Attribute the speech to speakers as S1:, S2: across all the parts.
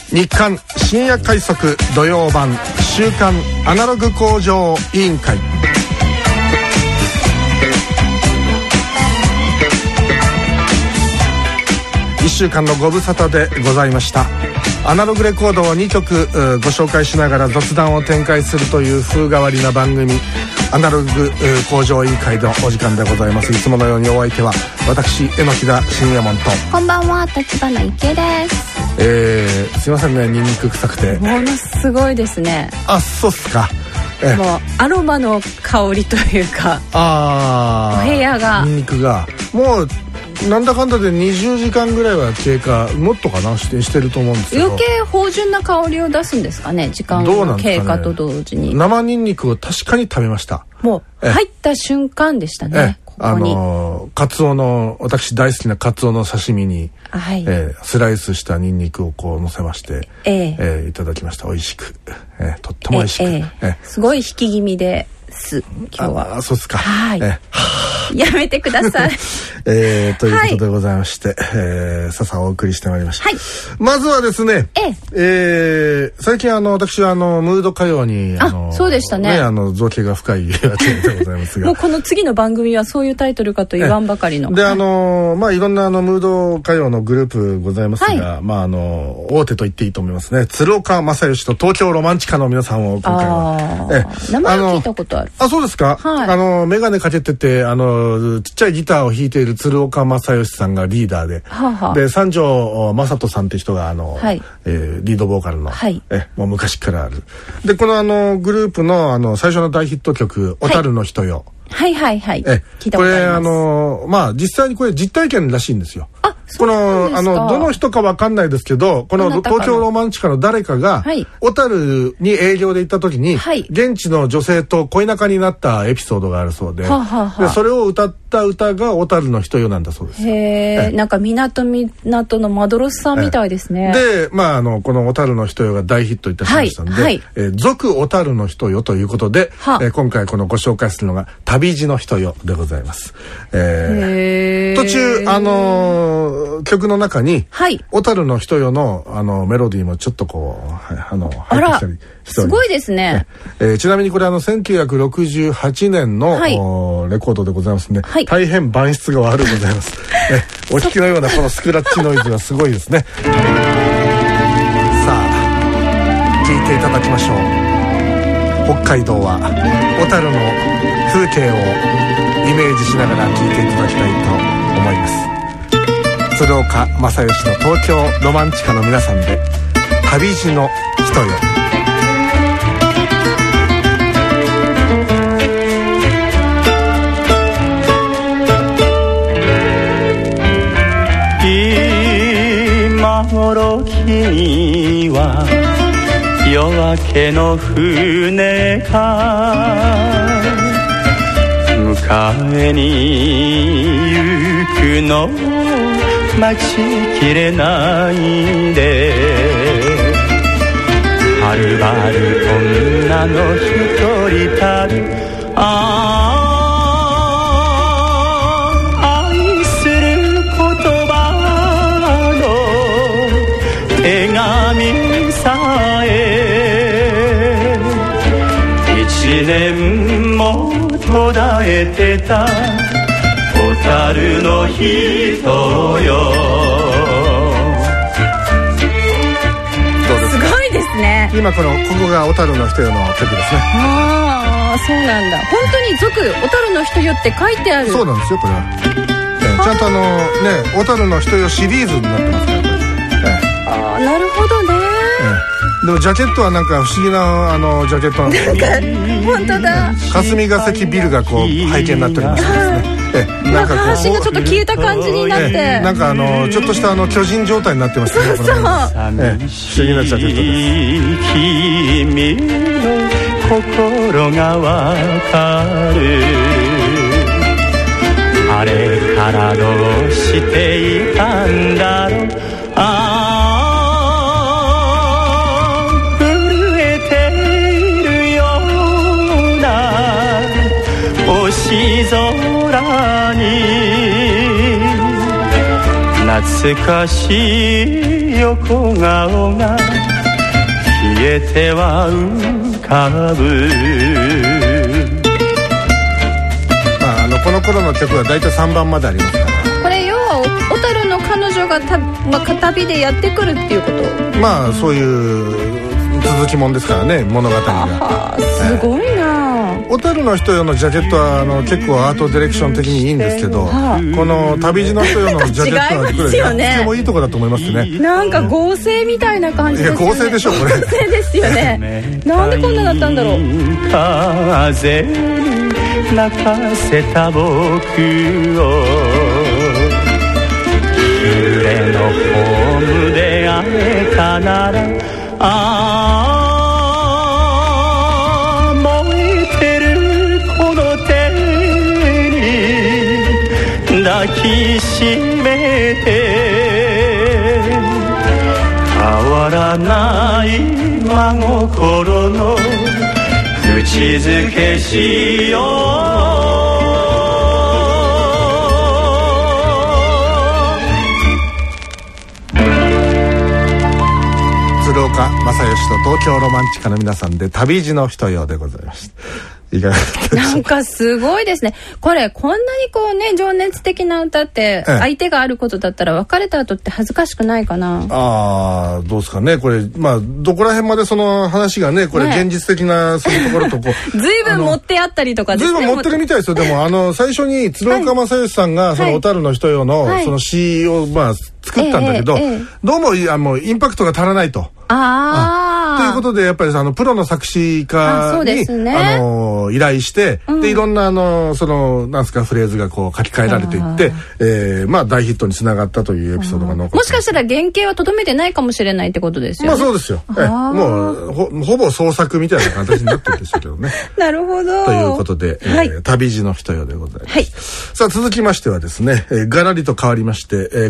S1: 日刊深夜快速土曜版週刊アナログ向上委員会。1週間のご無沙汰でございました。アナログレコードを2曲ご紹介しながら雑談を展開するという風変わりな番組、アナログ向上委員会のお時間でございます。いつものようにお相手は私榎田信也門と、
S2: こんばんは立花池です。
S1: すいませんね、ニンニク臭くて。
S2: ものすごいですね。
S1: あ、そうっすか。
S2: もうアロマの香りというか、お部屋が
S1: ニンニクがもうなんだかんだで20時間ぐらいは経過、もっとかなしてると思うんですけど、
S2: 余計芳醇な香りを出すんですかね、時間の経過と同時に。
S1: 生ニンニクを確かに食べました。
S2: もう入った瞬間でしたね。ここに
S1: カツオの、私大好きなカツオの刺身に、
S2: はい、
S1: スライスしたニンニクをこう乗せまして、いただきました。美味しく、とっても美味しく、
S2: すごい引き気味です今日は。
S1: そうですか。
S2: はい、やめてください。
S1: ということでございまして、ささお送りしてまいりました。はい、まずはですね、最近私はムード歌謡に
S2: そうでしたね。
S1: 造形が深いわけでございますが、
S2: もうこの次の番組はそういうタイトルかと言わんばかりの。
S1: でいろんなムード歌謡のグループございますが、大手と言っていいと思いますね。鶴岡正義と東京ロマンチカの皆さんを今回は
S2: 名前聞いたことある。
S1: そうですか。メガネかけててちっちゃいギターを弾いている鶴岡正義さんがリーダーで、で三条正人さんって人がリードボーカルの、もう昔からある。でこのグループの最初の大ヒット曲「小樽の人よ」。
S2: 聞いたことあり
S1: ます。実際にこれ実体験らしいんですよ。
S2: この
S1: どの人かわかんないですけど、この東京ロマンチカの誰かが小樽に営業で行った時に、現地の女性と恋仲になったエピソードがあるそうで、それを歌った歌が小樽の人よなんだそうです。
S2: なんか港のマドロスさんみたいですね。
S1: でこの小樽の人よが大ヒットいたしましたので、続小樽の人よということで、今回このご紹介するのが旅路の人よでございます。途中曲の中に小樽の人よのメロディーもちょっとこう入ってきたりしております。
S2: すごいですね。
S1: ちなみにこれ1968年のレコードでございますね。大変板質が悪いございます。お聞きのようなこのスクラッチノイズがすごいですね。さあ聴いていただきましょう。北海道は小樽の風景をイメージしながら聴いていただきたいと思います。鶴岡正義の東京ロマンチカの皆さんで旅路の人よ。
S3: 今頃君は夜明けの船か迎えに行くの待ちきれないで、はるばる女の一人たる愛する言葉の手紙さえ一年も途絶えてた小樽の人よ。
S2: すごいですね。
S1: 今ここが小樽の人よの曲ですね。
S2: そうなんだ。本当に続小樽の人よって書いてある。
S1: そうなんですよこれは。ちゃんと小樽の人よシリーズになってますから。
S2: なるほどね。
S1: でもジャケットはなんか不思議なジャケットなんです
S2: 本当だ。
S1: 霞ヶ関ビルがこう背景になっておりましてですね。
S2: なんか橋がちょっと消えた感じになって、
S1: なんかちょっとした巨人状態になってましたね。不思議なジャケットです。
S3: 君の心がわかる。あれからどうしていたんだろう。震えているような星空に懐かしい横顔が消えては浮かぶ。
S1: この頃の曲は大体3番までありますから。
S2: これ要は小樽の彼女が旅でやってくるっていうこと。
S1: まあそういう続きもんですからね、物語が。
S2: すごいな。
S1: 小樽の人よのジャケットは結構アートディレクション的にいいんですけど、この旅路の人よのジャケットはこれとてもいいとこだと思いますね。
S2: なんか合成みたいな感じですよね。
S1: いや合成でしょこれ。
S2: 合成ですよね。なんでこんなだったんだろう。
S3: 風泣かせた僕を暮れのホームで会えたなら、燃えてるこの手に抱きしめて変わらない真心の口づけしよう。
S1: 鶴岡正義と東京ロマンチカの皆さんで旅路の人よでございました。いかがでしょうか。
S2: なんかすごいですね。こんなにこうね情熱的な歌って相手があることだったら別れた後って恥ずかしくないかな。
S1: どうですかねこれ。まあどこら辺までその話がねこれ現実的なそういうところとこう
S2: 随分持ってあったりとかですね。
S1: 随分持ってるみたいですよ。でも最初に鶴岡正義さんがその小樽の人よのその詩を作ったんだけど、どうもインパクトが足らないと。ということでやっぱりプロの作詞家に依頼して、でいろんなそのなんすかフレーズがこう書き換えられていって、大ヒットにつながったというエピソードが残って、
S2: もしかしたら原型はとどめてないかもしれないってことですよね。
S1: そうですよ。もうほぼ創作みたいな形になってるんですけどね。
S2: なるほど。
S1: ということで、旅路の人よでございます。さあ続きましてはですね、がらりと変わりまして、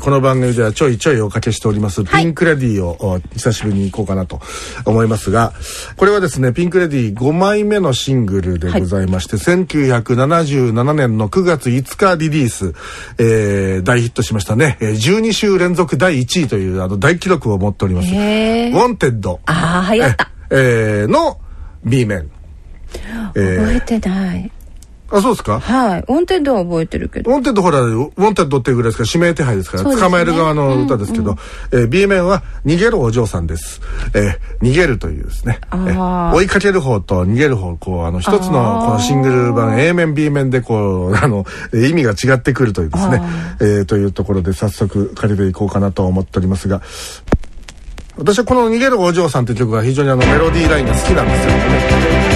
S1: この番組ではちょいちょいおかけしております、ピンクレディーを久しぶりに行こうかなと思いますが、これはですねピンクレディー5枚目のシングルでございまして、1977年の9月5日リリース、大ヒットしましたね。12週連続第1位という大記録を持っております。ウォンテッド
S2: 流行った、
S1: の B 面、
S2: 覚えてない。
S1: そうですか。
S2: はい。ウォンテッドは覚えてるけど。
S1: ウォンテッドほら、ウォンテッドっていうぐらいですから指名手配ですから、捕まえる側の歌ですけど、B 面は逃げるお嬢さんです。逃げるというですね。追いかける方と逃げる方、こう、一つのこのシングル版 A 面 B 面でこう、意味が違ってくるというですね。というところで早速借りていこうかなと思っておりますが、私はこの逃げるお嬢さんという曲が非常にメロディーラインが好きなんですよね。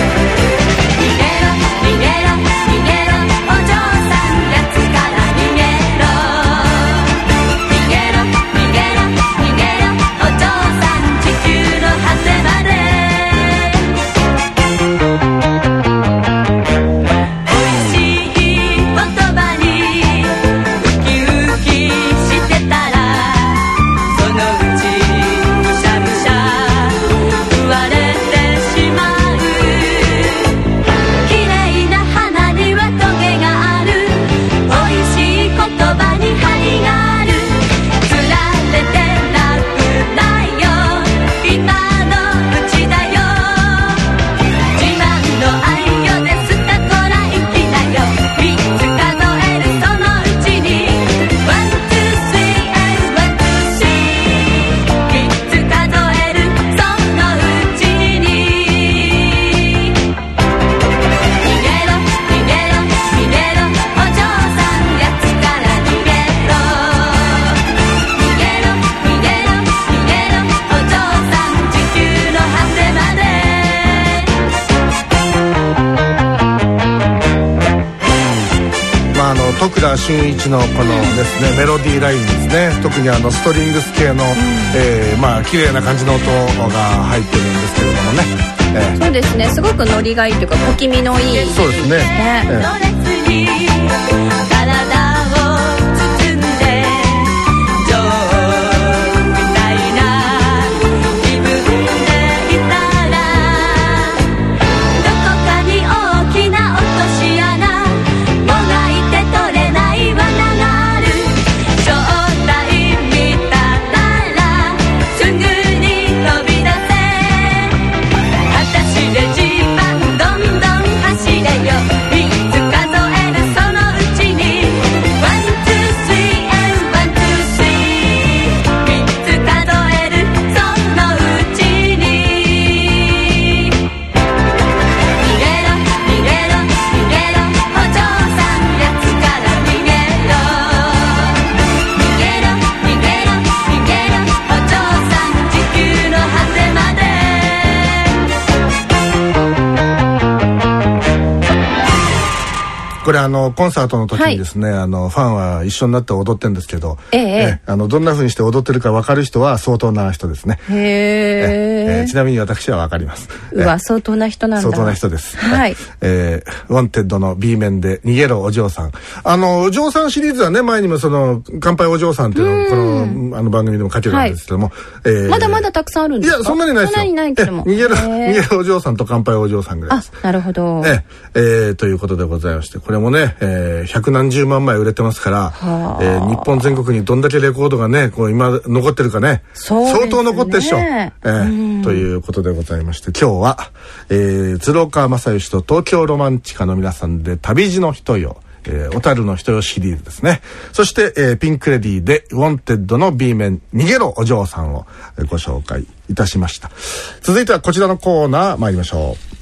S1: 徳田俊一のこのですねメロディーラインですね、特にストリングス系の、綺麗な感じの音が入ってるんですけれどもね、
S2: そうですね、すごくノリがいいというか小気味のいい、
S1: そうですね、 これコンサートの時にですね、ファンは一緒になって踊ってるんですけど、どんな風にして踊ってるか分かる人は相当な人ですね。ちなみに私は分かります。
S2: 相当な人なんだ。
S1: 相当な人です。
S2: はい。
S1: ウォンテッドの B 面で逃げろお嬢さん。お嬢さんシリーズはね、前にも乾杯お嬢さんっていうのをこの番組でも書けるんですけども、
S2: まだまだたくさんあるんですか？
S1: いや、そんなにないですよ。
S2: そんなにないけども。
S1: 逃げろお嬢さんと乾杯お嬢さんぐらいです。
S2: なるほど。
S1: ということでございまして、これもね、百何十万枚売れてますから、日本全国にどんだけレコードがね、今残ってるかね、相当残ってるでしょ。ということでございまして、今日は、鶴岡正義と東京ロマンチカの皆さんで旅路の人よ、小樽の人よシリーズですね。そして、ピンクレディーでウォンテッドの B 面逃げろお嬢さんをご紹介いたしました。続いてはこちらのコーナー参りましょう。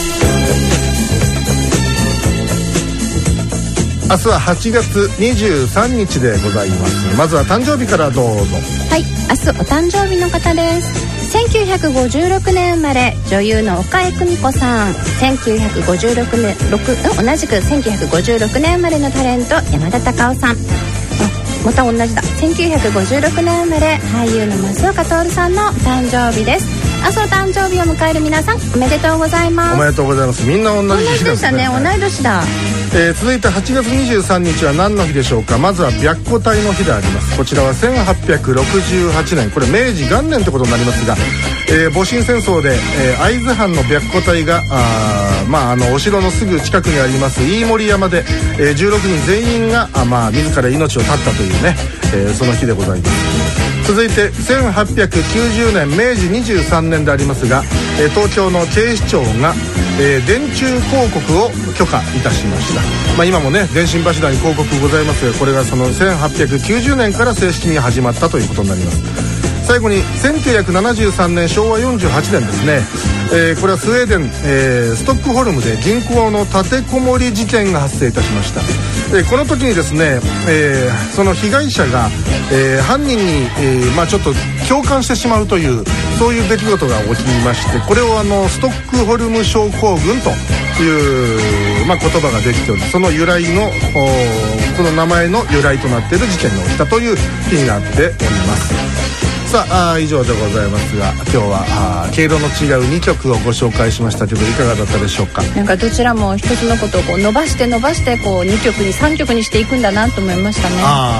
S1: 明日は8月23日でございます。まずは誕生日からどうぞ。
S2: はい、明日お誕生日の方です。1956年生まれ、女優の岡江久美子さん。1956年同じく1956年生まれのタレント山田隆夫さん。また同じだ。1956年生まれ、俳優の松岡徹さんの誕生日です。明日お誕生日を迎える皆さん、おめでとうございます。
S1: おめでとうございます。みんな同じ日
S2: でしたね。同い年だ。
S1: 続いて8月23日は何の日でしょうか。まずは白虎隊の日であります。こちらは1868年、これ明治元年ってことになりますが、戊辰戦争で、会津藩の白虎隊がお城のすぐ近くにあります飯盛山で、16人全員が自ら命を絶ったというね、その日でございます。続いて1890年明治23年でありますが、東京の警視庁が、電柱広告を許可いたしました。今もね電信柱に広告ございますが、これがその1890年から正式に始まったということになります。最後に1973年昭和48年ですね、これはスウェーデン、ストックホルムで銀行の立てこもり事件が発生いたしました。この時にですね、その被害者が、犯人に、ちょっと共感してしまうというそういう出来事が起きまして、これをストックホルム症候群という、言葉ができており、その由来のこの名前の由来となっている事件が起きたという日になっております。さあ、以上でございますが、今日は毛色の違う2曲をご紹介しましたけど、いかがだったでしょうか。
S2: なんかどちらも一つのことを伸ばして2曲に3曲にしていくんだなと思いましたね。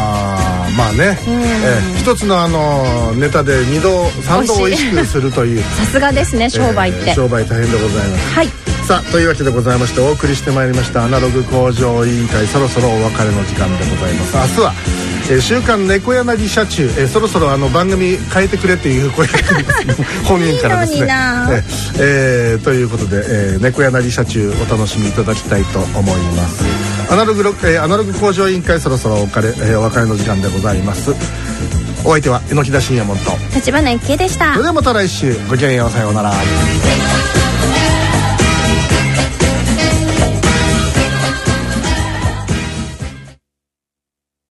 S1: 一つのネタで2度3度おいしくするという
S2: さすがですね、商売って、
S1: 商売大変でございます。
S2: はい。
S1: さあ、というわけでございまして、お送りしてまいりましたアナログ向上委員会、そろそろお別れの時間でございます。明日は週刊猫柳社中、そろそろ番組変えてくれっていう声が本人からですね。ということで、猫柳社中お楽しみいただきたいと思います。アナログ向上委員会、そろそろお別れの時間でございます。お相手は榎田信也門と
S2: 橘郁恵でした。
S1: それではまた来週、ごきげんよう、さようなら。